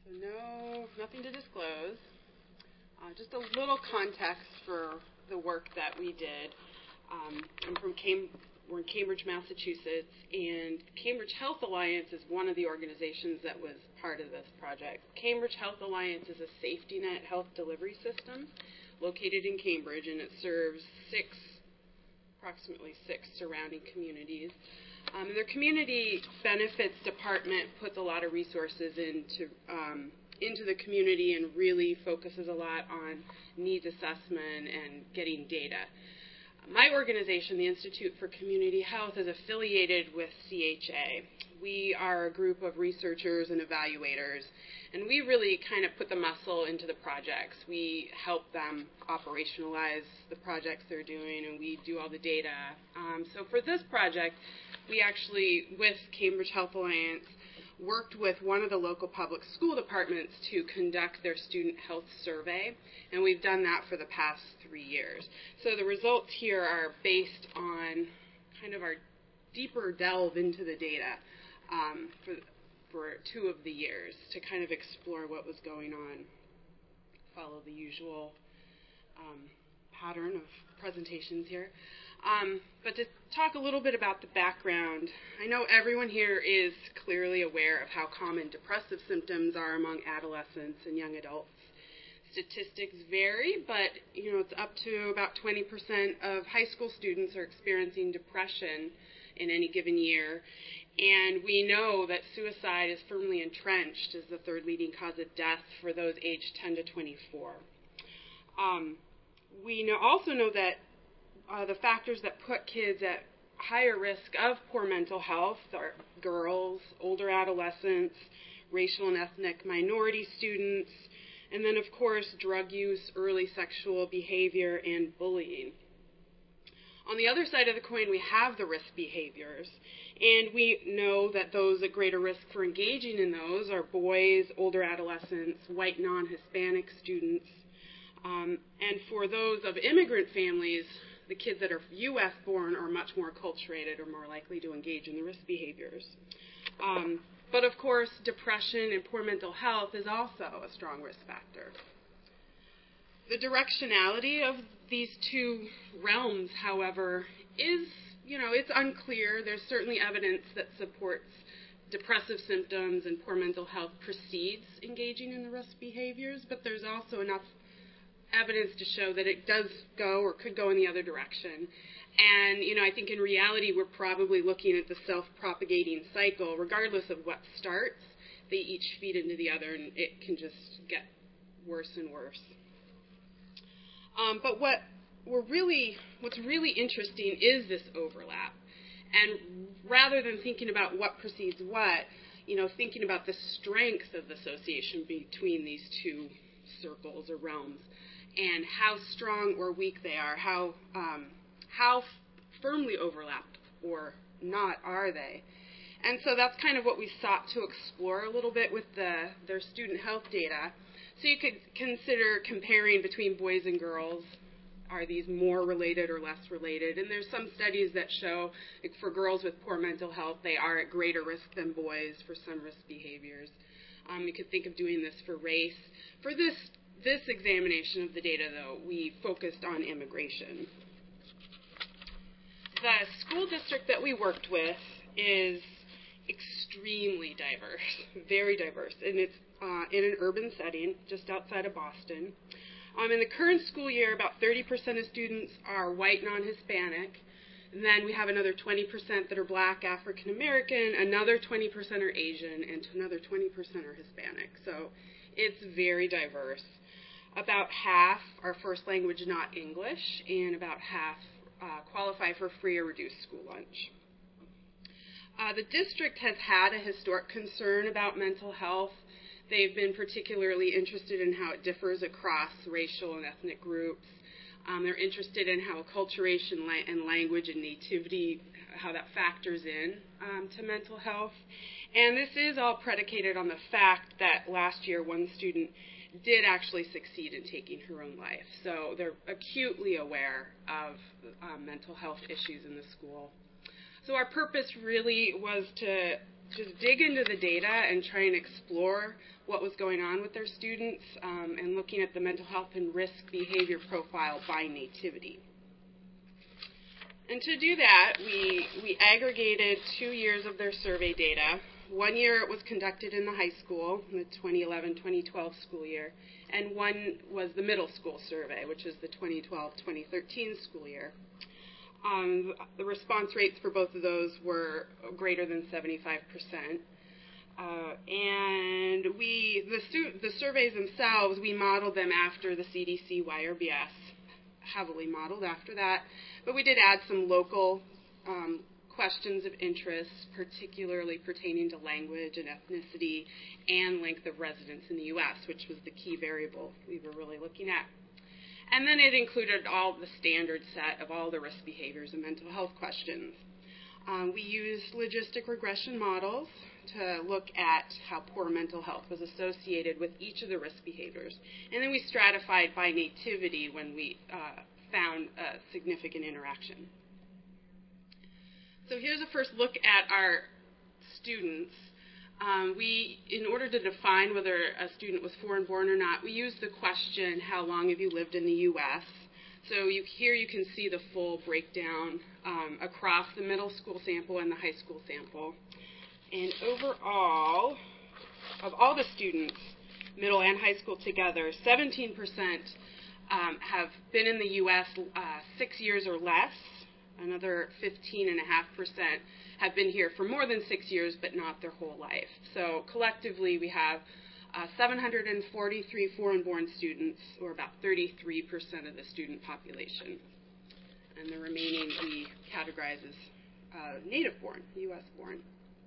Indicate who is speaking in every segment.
Speaker 1: So nothing to disclose. Just a little context for the work that we did. We're in Cambridge, Massachusetts, and Cambridge Health Alliance is one of the organizations that was part of this project. Cambridge Health Alliance is a safety net health delivery system located in Cambridge, and it serves approximately six surrounding communities. Their community benefits department puts a lot of resources into the community and really focuses a lot on needs assessment and getting data. My organization, the Institute for Community Health, is affiliated with CHA. We are a group of researchers and evaluators, and we really kind of put the muscle into the projects. We help them operationalize the projects they're doing, and we do all the data. So for this project, we actually, with Cambridge Health Alliance, worked with one of the local public school departments to conduct their student health survey, and we've done that for the past 3 years. So the results here are based on kind of our deeper delve into the data for 2 of the years to kind of explore what was going on, follow the usual pattern of presentations here. But to talk a little bit about the background, I know everyone here is clearly aware of how common depressive symptoms are among adolescents and young adults. Statistics vary, but it's up to about 20% of high school students are experiencing depression in any given year. And we know that suicide is firmly entrenched as the third leading cause of death for those aged 10 to 24. We also know that the factors that put kids at higher risk of poor mental health are girls, older adolescents, racial and ethnic minority students, and then, of course, drug use, early sexual behavior, and bullying. On the other side of the coin, we have the risk behaviors, and we know that those at greater risk for engaging in those are boys, older adolescents, white non-Hispanic students, and for those of immigrant families, the kids that are U.S. born are much more acculturated or more likely to engage in the risk behaviors. But of course, depression and poor mental health is also a strong risk factor. The directionality of these 2 realms, however, is, it's unclear. There's certainly evidence that supports depressive symptoms and poor mental health precedes engaging in the risk behaviors, but there's also enough evidence to show that it does go or could go in the other direction. And, I think in reality we're probably looking at the self-propagating cycle. Regardless of what starts, they each feed into the other, and it can just get worse and worse. But what's really interesting is this overlap. And rather than thinking about what precedes what, thinking about the strength of the association between these 2 circles or realms, and how strong or weak they are, how firmly overlapped or not are they. And so that's kind of what we sought to explore a little bit with their student health data. So you could consider comparing between boys and girls. Are these more related or less related? And there's some studies that show for girls with poor mental health, they are at greater risk than boys for some risk behaviors. You could think of doing this for race. For this examination of the data, though, we focused on immigration. The school district that we worked with is extremely diverse, very diverse, and it's in an urban setting just outside of Boston. In the current school year, about 30% of students are white non-Hispanic, and then we have another 20% that are black, African American, another 20% are Asian, and another 20% are Hispanic. So it's very diverse. About half are first language not English, and about half qualify for free or reduced school lunch. The district has had a historic concern about mental health. They've been particularly interested in how it differs across racial and ethnic groups. They're interested in how acculturation and language and nativity, how that factors in to mental health. And this is all predicated on the fact that last year one student did actually succeed in taking her own life. So they're acutely aware of mental health issues in the school. So our purpose really was to just dig into the data and try and explore what was going on with their students and looking at the mental health and risk behavior profile by nativity. And to do that, we aggregated 2 years of their survey data. 1 year it was conducted in the high school, the 2011-2012 school year, and one was the middle school survey, which is the 2012-2013 school year. The response rates for both of those were greater than 75%. And the surveys themselves, we modeled them after the CDC YRBS, heavily modeled after that. But we did add some local questions of interest, particularly pertaining to language and ethnicity and length of residence in the U.S., which was the key variable we were really looking at. And then it included all the standard set of all the risk behaviors and mental health questions. We used logistic regression models to look at how poor mental health was associated with each of the risk behaviors. And then we stratified by nativity when we found a significant interaction. So here's a first look at our students. In order to define whether a student was foreign-born or not, we used the question, how long have you lived in the U.S.? So here you can see the full breakdown across the middle school sample and the high school sample. And overall, of all the students, middle and high school together, 17% have been in the U.S. 6 years or less. Another 15.5% have been here for more than 6 years, but not their whole life. So collectively, we have 743 foreign-born students, or about 33% of the student population. And the remaining we categorize as native-born, U.S.-born.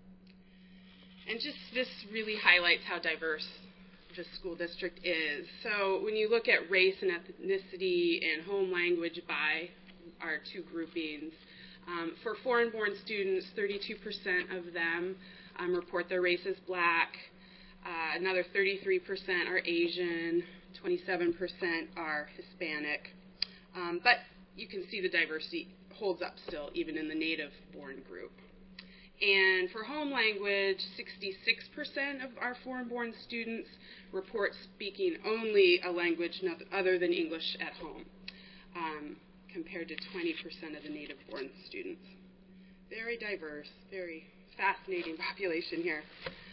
Speaker 1: And just this really highlights how diverse this school district is. So when you look at race and ethnicity and home language by our two groupings, for foreign-born students, 32% of them report their race as Black. Another 33% are Asian. 27% are Hispanic. But you can see the diversity holds up still, even in the native-born group. And for home language, 66% of our foreign-born students report speaking only a language other than English at home, compared to 20% of the native-born students. Very diverse, very fascinating population here.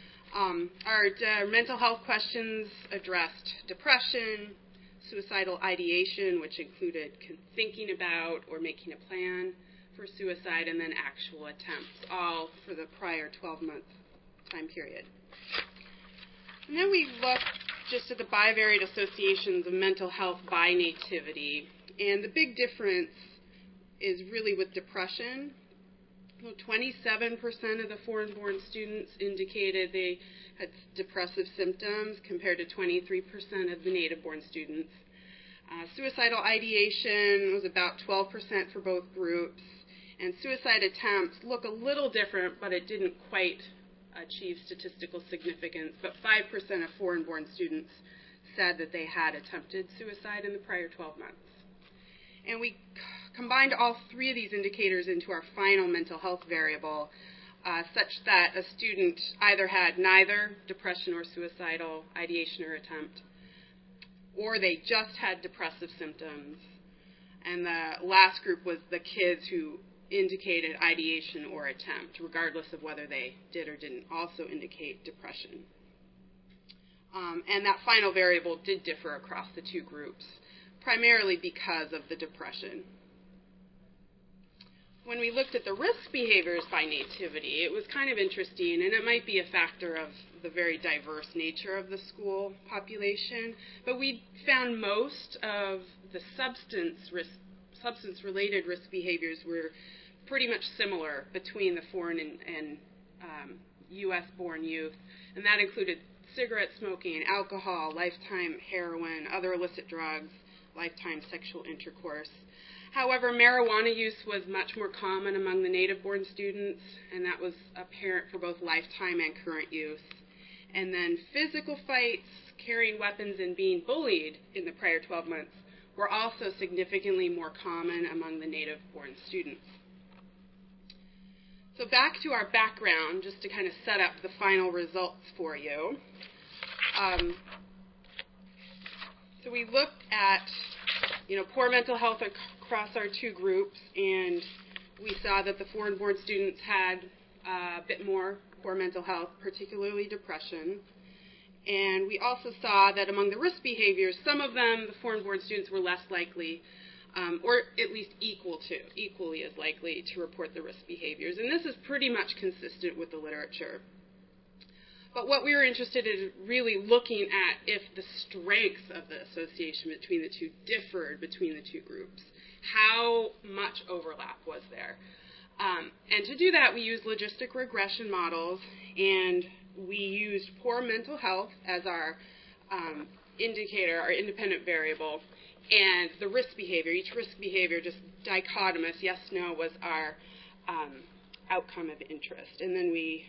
Speaker 1: Our mental health questions addressed depression, suicidal ideation, which included thinking about or making a plan for suicide, and then actual attempts, all for the prior 12-month time period. And then we looked just at the bivariate associations of mental health by nativity, and the big difference is really with depression. Well, 27% of the foreign-born students indicated they had depressive symptoms compared to 23% of the native-born students. Suicidal ideation was about 12% for both groups. And suicide attempts look a little different, but it didn't quite achieve statistical significance. But 5% of foreign-born students said that they had attempted suicide in the prior 12 months. And we combined all three of these indicators into our final mental health variable, such that a student either had neither depression or suicidal ideation or attempt, or they just had depressive symptoms. And the last group was the kids who indicated ideation or attempt, regardless of whether they did or didn't also indicate depression. And that final variable did differ across the two groups, primarily because of the depression. When we looked at the risk behaviors by nativity, it was kind of interesting, and it might be a factor of the very diverse nature of the school population, but we found most of the substance-related risk behaviors were pretty much similar between the foreign and U.S.-born youth, and that included cigarette smoking, alcohol, lifetime heroin, other illicit drugs, lifetime sexual intercourse. However, marijuana use was much more common among the native-born students, and that was apparent for both lifetime and current use. And then physical fights, carrying weapons, and being bullied in the prior 12 months were also significantly more common among the native-born students. So back to our background, just to kind of set up the final results for you. So we looked at, poor mental health across our two groups, and we saw that the foreign-born students had a bit more poor mental health, particularly depression. And we also saw that among the risk behaviors, some of them, the foreign-born students, were less likely, or at least equally as likely to report the risk behaviors. And this is pretty much consistent with the literature. But what we were interested in really looking at if the strengths of the association between the two differed between the two groups. How much overlap was there? And to do that, we used logistic regression models, and we used poor mental health as our indicator, our independent variable, and the risk behavior. Each risk behavior, just dichotomous, yes, no, was our outcome of interest. And then we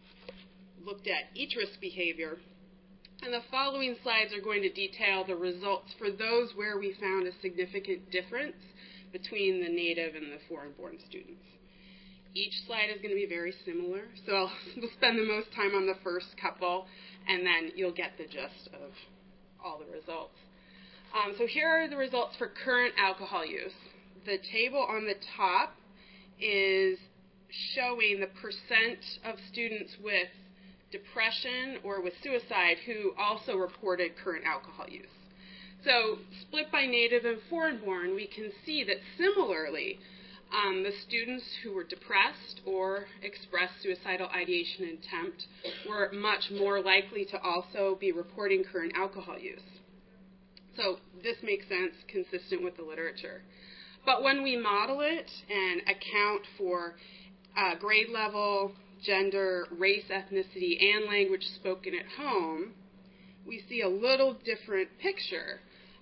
Speaker 1: looked at each risk behavior. And the following slides are going to detail the results for those where we found a significant difference between the native and the foreign-born students. Each slide is going to be very similar, so we'll spend the most time on the first couple, and then you'll get the gist of all the results. So here are the results for current alcohol use. The table on the top is showing the percent of students with depression or with suicide who also reported current alcohol use. So split by native and foreign-born, we can see that similarly, the students who were depressed or expressed suicidal ideation and attempt were much more likely to also be reporting current alcohol use. So this makes sense, consistent with the literature. But when we model it and account for grade level, gender, race, ethnicity, and language spoken at home, we see a little different picture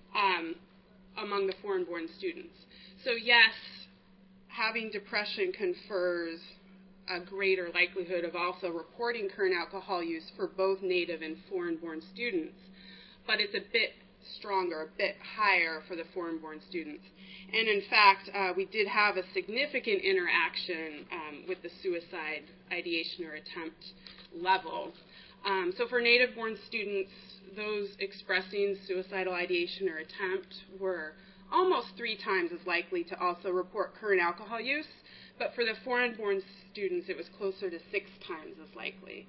Speaker 1: among the foreign-born students. So yes, having depression confers a greater likelihood of also reporting current alcohol use for both native and foreign-born students, but it's a bit stronger, a bit higher for the foreign-born students. And in fact, we did have a significant interaction with the suicide ideation or attempt level. So for native-born students, those expressing suicidal ideation or attempt were almost 3 times as likely to also report current alcohol use, but for the foreign-born students, it was closer to 6 times as likely.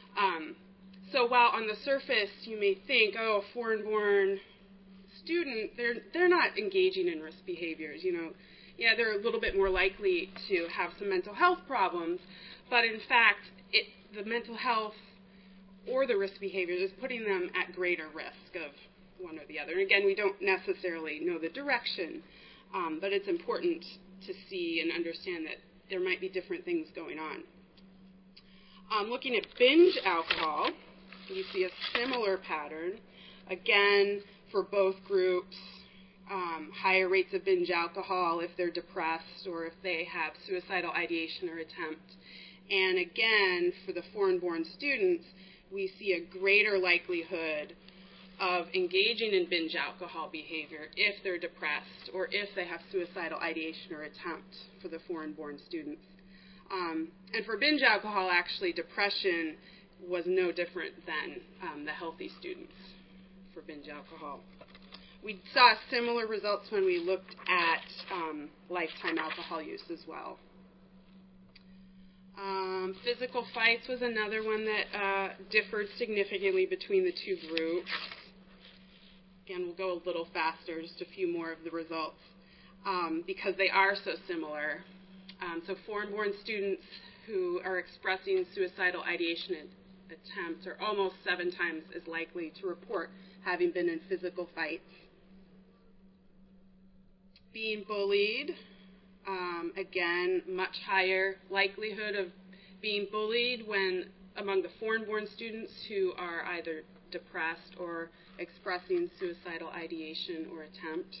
Speaker 1: So while on the surface you may think, oh, a foreign-born student, they're not engaging in risk behaviors, Yeah, they're a little bit more likely to have some mental health problems, but in fact, the mental health or the risk behaviors is putting them at greater risk of one or the other. And again, we don't necessarily know the direction, but it's important to see and understand that there might be different things going on. Looking at binge alcohol, you see a similar pattern. Again, for both groups, higher rates of binge alcohol if they're depressed or if they have suicidal ideation or attempt. And again, for the foreign-born students, we see a greater likelihood of engaging in binge alcohol behavior if they're depressed or if they have suicidal ideation or attempt for the foreign-born students. And for binge alcohol, actually, depression was no different than the healthy students for binge alcohol. We saw similar results when we looked at lifetime alcohol use as well. Physical fights was another one that differed significantly between the two groups. Again, we'll go a little faster, just a few more of the results, because they are so similar. So foreign-born students who are expressing suicidal ideation and attempt are almost 7 times as likely to report having been in physical fights. Being bullied, again, much higher likelihood of being bullied when among the foreign-born students who are either depressed or expressing suicidal ideation or attempt.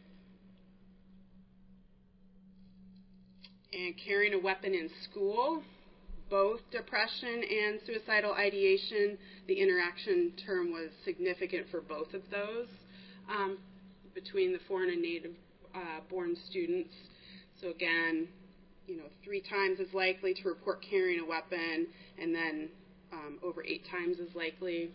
Speaker 1: And carrying a weapon in school, both depression and suicidal ideation, the interaction term was significant for both of those between the foreign and native born students. So again, 3 times as likely to report carrying a weapon, and then over 8 times as likely.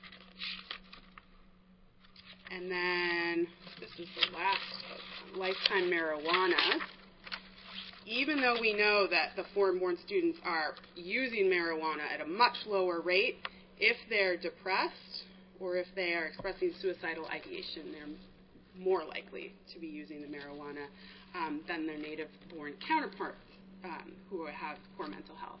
Speaker 1: And then this is the last, lifetime marijuana. Even though we know that the foreign-born students are using marijuana at a much lower rate, if they're depressed or if they are expressing suicidal ideation, they're more likely to be using the marijuana than their native-born counterparts who have poor mental health.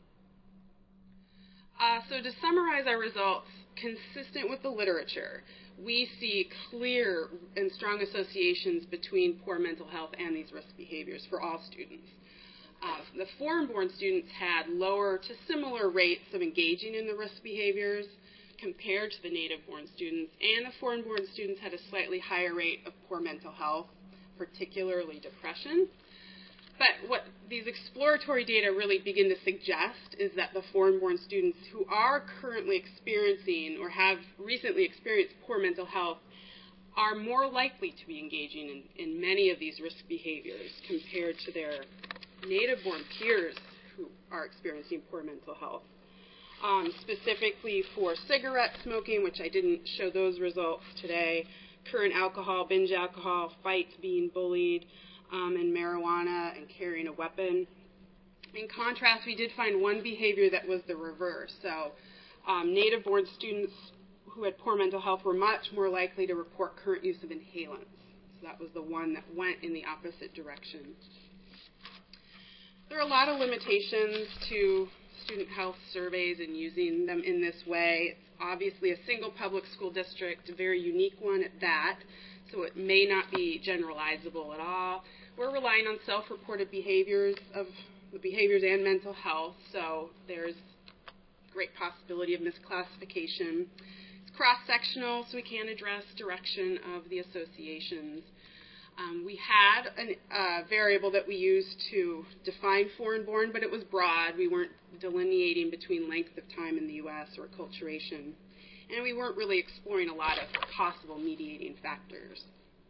Speaker 1: So to summarize our results, consistent with the literature, we see clear and strong associations between poor mental health and these risk behaviors for all students. The foreign-born students had lower to similar rates of engaging in the risk behaviors compared to the native-born students, and the foreign-born students had a slightly higher rate of poor mental health, particularly depression. But what these exploratory data really begin to suggest is that the foreign-born students who are currently experiencing or have recently experienced poor mental health are more likely to be engaging in many of these risk behaviors compared to their native-born peers who are experiencing poor mental health. Specifically for cigarette smoking, which I didn't show those results today, current alcohol, binge alcohol, fights, being bullied, and marijuana and carrying a weapon. In contrast, we did find one behavior that was the reverse. So native-born students who had poor mental health were much more likely to report current use of inhalants. So that was the one that went in the opposite direction. There are a lot of limitations to student health surveys and using them in this way. It's obviously a single public school district, a very unique one at that, so it may not be generalizable at all. We're relying on self-reported behaviors of the behaviors and mental health, so there's great possibility of misclassification. It's cross-sectional, so we can address direction of the associations. We had a variable that we used to define foreign-born, but it was broad. We weren't delineating between length of time in the U.S. or acculturation, and we weren't really exploring a lot of possible mediating factors.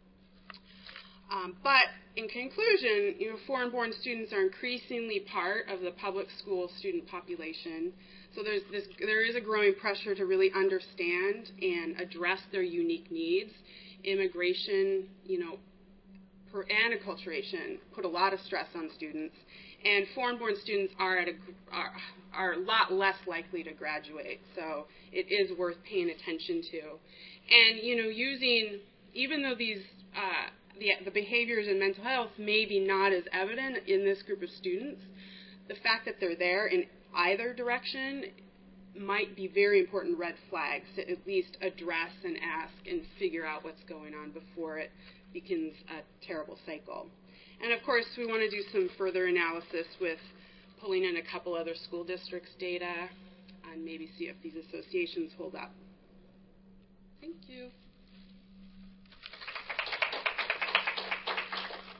Speaker 1: But in conclusion, foreign-born students are increasingly part of the public school student population. So there is a growing pressure to really understand and address their unique needs. Immigration, and acculturation put a lot of stress on students, and foreign-born students are a lot less likely to graduate. So it is worth paying attention to. And even though these the behaviors in mental health may be not as evident in this group of students, the fact that they're there in either direction might be very important red flags to at least address and ask and figure out what's going on before it begins a terrible cycle. And of course, we want to do some further analysis with pulling in a couple other school districts' data and maybe see if these associations hold up. Thank you.